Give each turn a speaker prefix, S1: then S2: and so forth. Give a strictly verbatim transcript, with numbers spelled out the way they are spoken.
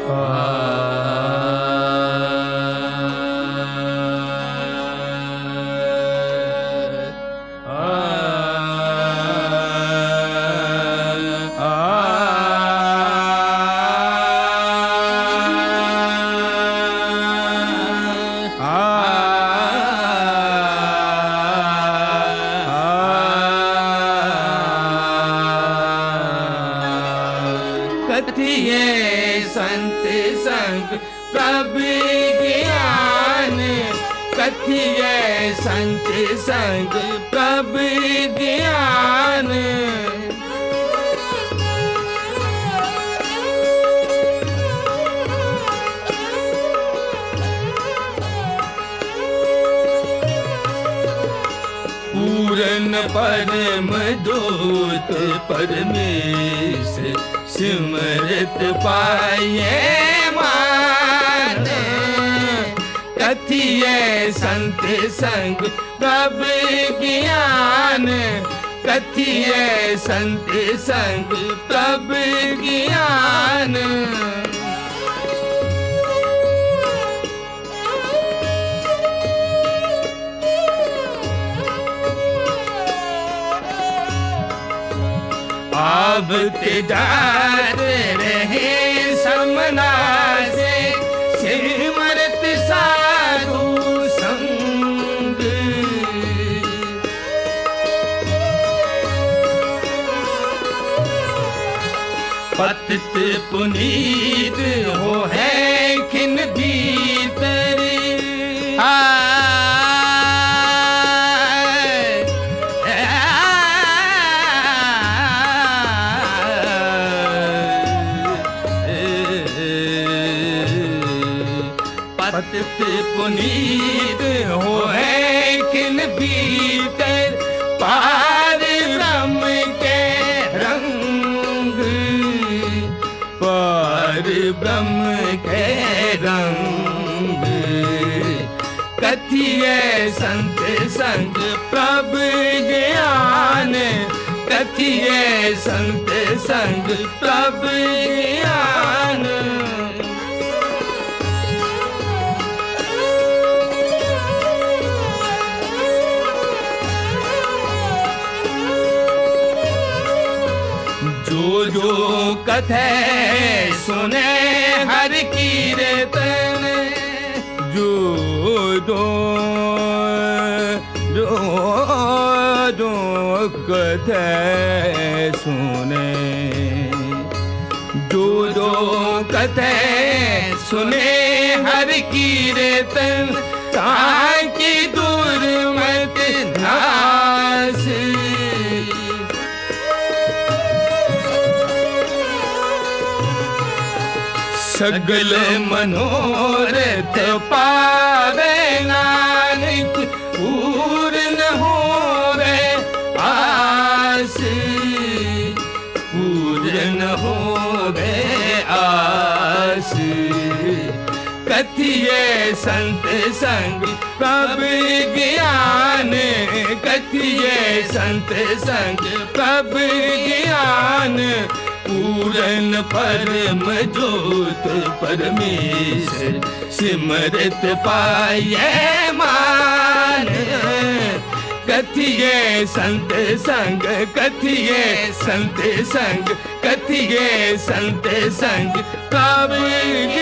S1: कथिए संत संग प्रभु ज्ञान, कथिए संत संग प्रभु ज्ञान। पूरन परम दूत परमेश सिमरत पाए मान, कथिए संत संग प्रभु ज्ञान, कथिए संत संग प्रभु ज्ञान। अब जाते रहे समना से सिमरत साधु संग, पतित पुनीत हो है खिन भीतर। पतित पुनीत हो है खिन भीतर, पार ब्रह्म के रंग, पार ब्रह्म के रंग। कथिए संत संग प्रभु ज्ञान, कथिए संत संग प्रभु ज्ञान। जो जो कथे सुने हर कीर्तन, जो जो जो जो कथे सुने, जो जो कथे सुने हर कीर्तन, ताकि दूर मत नास। सगल मनोरथ पावे नानक, पूर्ण होवे आस, पूर्ण होवे आस। कथिए संत संग प्रभु ज्ञान, कथिए संत संग प्रभु ज्ञान। पूरन परम ज्योत परमेश्वर सिमरत पाए मान, कथिए संत संग, कथिए संत संग, कथिए संत संग प्रभु